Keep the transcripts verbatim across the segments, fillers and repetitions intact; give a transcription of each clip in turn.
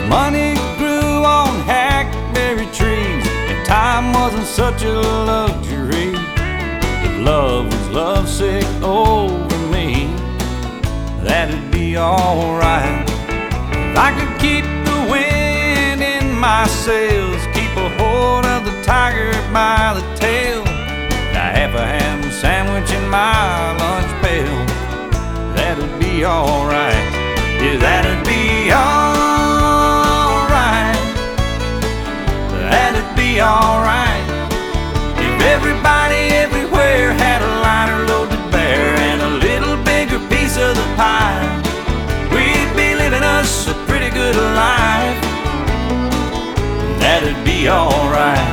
Money grew on hackberry trees, and time wasn't such a luxury. If love was lovesick over me, that'd be alright. If I could keep the wind in my sails, keep a hold of the tiger by the tail, a half a ham sandwich in my lunch pail, that'd be alright. Yeah, that'd be alright. That'd be alright. If everybody everywhere had a liner loaded bare and a little bigger piece of the pie, we'd be living us a pretty good life. That'd be alright.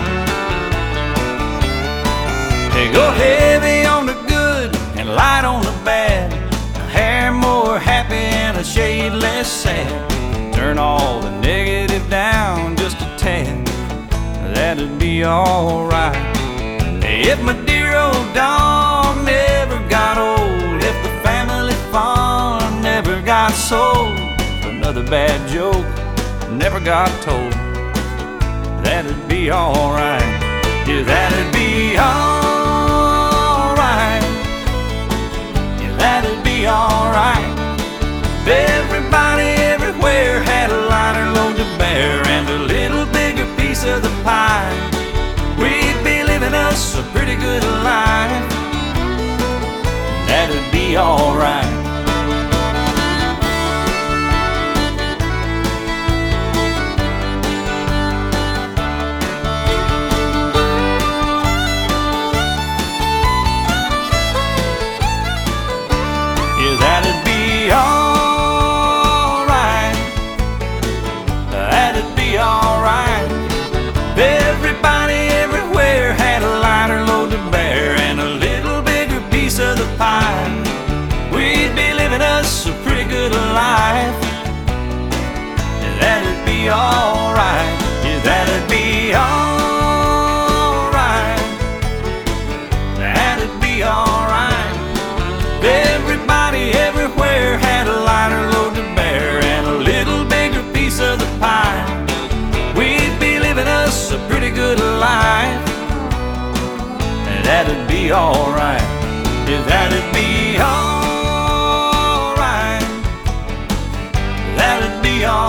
Hey, go heavy on the good and light on the bad, a hair more happy and a shade less sad. Turn all the negative down just a tad, that'd be alright. Hey, if my dear old dog never got old, if the family farm never got sold, another bad joke never got told, that'd be alright. Yeah, that'd be alright. Yeah, that'd be alright. If everybody everywhere had a liner load to bear and a little bigger piece of the pie, we'd be living us a pretty good life. That'd be alright. That'd be alright. That'd be alright. Everybody everywhere had a lighter load to bear and a little bigger piece of the pie, we'd be living us a pretty good life. That'd be alright. Yeah, that'd be alright. That'd be alright. Everybody everywhere had a lighter load to bear and a little bigger piece of the pie, we'd be living us a pretty good life. That'd be alright. Yeah, that'd be alright. That'd be alright.